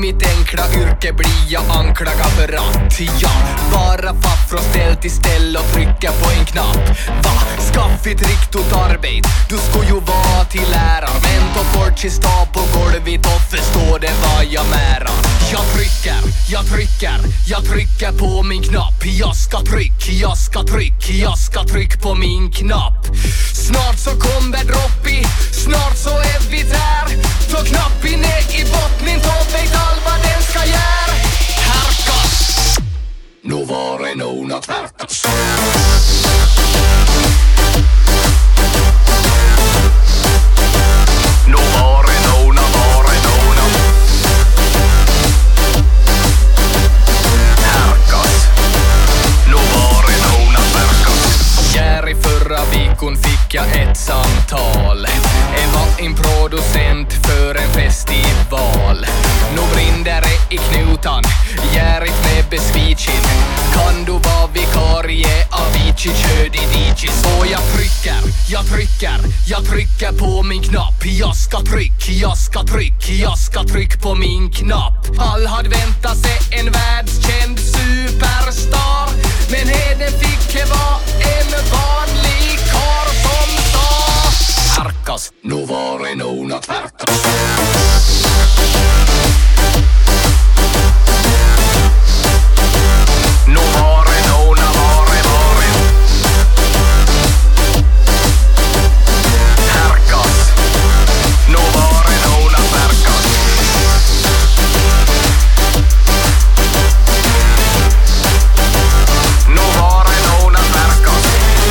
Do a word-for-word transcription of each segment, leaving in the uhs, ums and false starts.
mitt enkla yrke blir jag anklagad för att jag bara faffar ställ till ställ och trycker på en knapp. Va? Skaffigt riktigt arbete, du ska ju vara till lärare. Men då folk i stå på golvet och förstår det vad jag märar. Jag trycker, jag trycker, jag trycker på min knapp. Jag ska tryck, jag ska tryck, jag ska tryck på min knapp. Snart så kommer droppi, snart så är vi där. Ta knappen ner i botten, då vet all vad den ska göra. Härkas, nu var det nog något härkas. Nu var det nog, nu var det nog härkas. Nu var det nog något härkas. Här i förra veckan fick jag ett samtal. Jag var en producent för en festival. Nu brinner det i knutan, järit med besviken. Kan du vara vikarie, Avicii kör di D J. Så jag trycker, jag trycker, jag trycker på min knapp. Jag ska tryck, jag ska tryck, jag ska tryck på min knapp. All hade väntat sig en världskänd superstar, men heden fick vara en vanlig karl som sa härkas, nu var det nog något härkas. Nu var det nog, nu var det, var det härkas. Nu var det nog något härkas. Nu var det nog något härkas.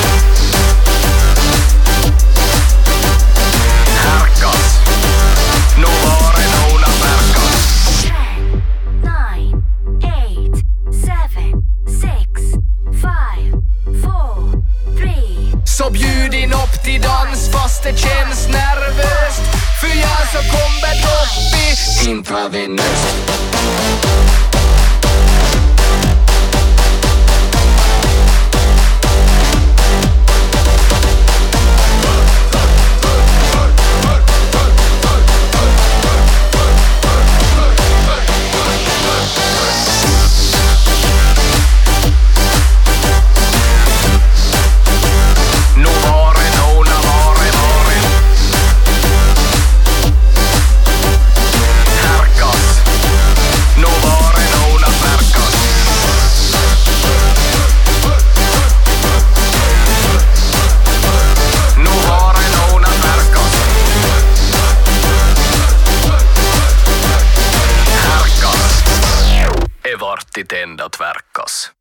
Härkas. Nu var det nog något härkas. nine, eight, seven, six, five, four, three. Så bjud in upp till dans fast det känns nervöst. För jag så kommer upp i intravenöst. Vart i tända tvärkas.